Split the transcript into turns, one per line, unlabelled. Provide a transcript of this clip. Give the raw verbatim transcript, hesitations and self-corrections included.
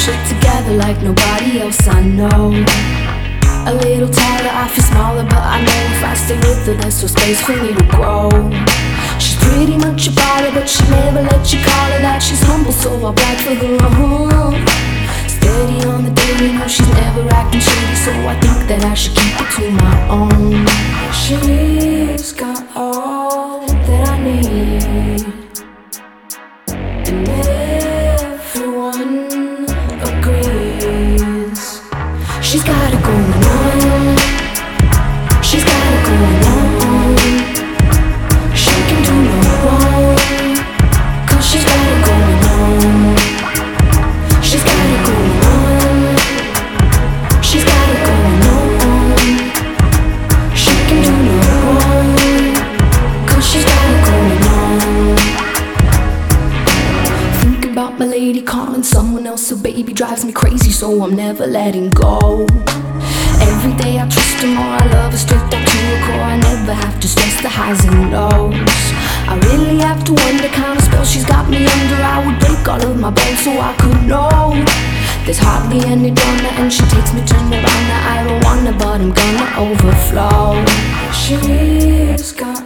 shit together like nobody else I know. A little taller, I feel smaller, but I know if I stay with her, there's no space for me to grow. She's pretty much a baller, but she never let you call her that. She's humble, so I brag for her. Uh-huh. Steady on the daily, no, she's never acting shady, so I think that I should keep it to my own. She's got all that I need, and everyone agrees. She's got it going on. She's got it going on. She can do no wrong, 'cause she's got it going on. She's got it going on. She's got it going on. She can do no wrong, 'cause she's got it going on. Think about my lady calling someone else, so baby drives me crazy, so I'm never letting go. Every day I trust her more, I love her straight down to her core. I never have to stress the highs and lows. I really have to wonder kind of spell she's got me under. I would break all of my bones so I could know there's hardly any drama, and she takes me turn around. I don't wanna, but I'm gonna overflow. She's got